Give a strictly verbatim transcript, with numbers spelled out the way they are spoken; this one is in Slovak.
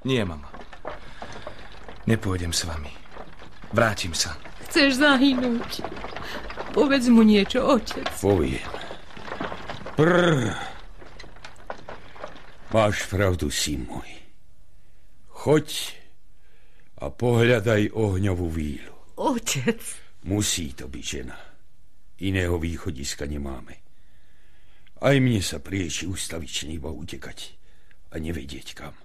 Nie, mama. Nepôjdem s vami. Vrátim sa. Chceš zahynúť? Povedz mu niečo, otec. Poviem. Prr. Máš pravdu, syn môj. Choď a pohľadaj ohňovú vílu. Otec. Musí to byť žena. Iného východiska nemáme. Aj mne sa prieči ustavične iba utekať a nevedieť kam.